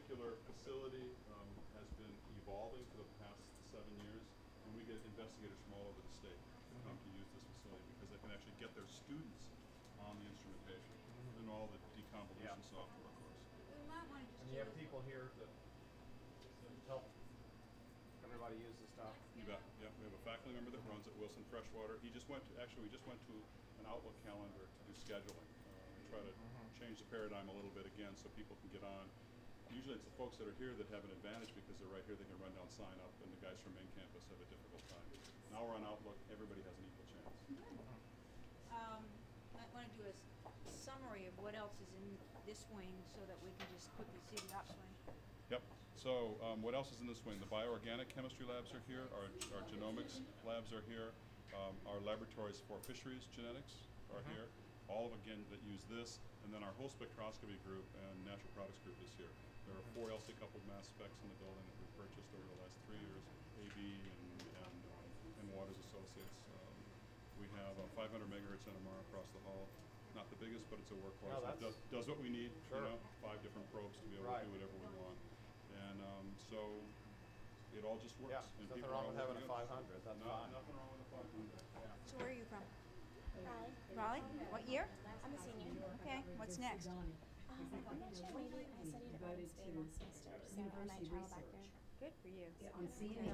particular facility has been evolving for the past 7 years, and we get investigators from all over the state to come to use this facility because they can actually get their students on the instrumentation and all the deconvolution software, of course. We might want to just And you have people here to help everybody use the stuff. You bet. Yeah, we have a faculty member that runs it, Wilson Freshwater. He just went to, actually, we just went to an Outlook calendar to do scheduling and try to change the paradigm a little bit again so people can get on. Usually it's the folks that are here that have an advantage because they're right here, they can run down, sign up, and the guys from main campus have a difficult time. Now we're on Outlook, everybody has an equal chance. Might want to do a summary of what else is in this wing so that we can just quickly see the upswing. Yep. So what else is in this wing? The bioorganic chemistry labs are here. Our genomics labs are here. Our laboratories for fisheries genetics are here. All of, again, that use this. And then our whole spectroscopy group and natural products group is here. There are 4 LC coupled mass specs in the building that we've purchased over the last 3 years. AB and Waters Associates. We have a 500 megahertz NMR across the hall. Not the biggest, but it's a workhorse. No, It does what we need. Sure. You know, 5 different probes to be able to do whatever we want. And so it all just works. Yeah, and there's nothing people wrong are with having a working 500. That's No, fine. nothing wrong with a 500. So where are you from? Raleigh. Raleigh? What year? I'm a senior. Okay, what's next? I'm not sure, maybe I studied abroad in Spain last semester, so I might travel back there. Good for you. On CNN,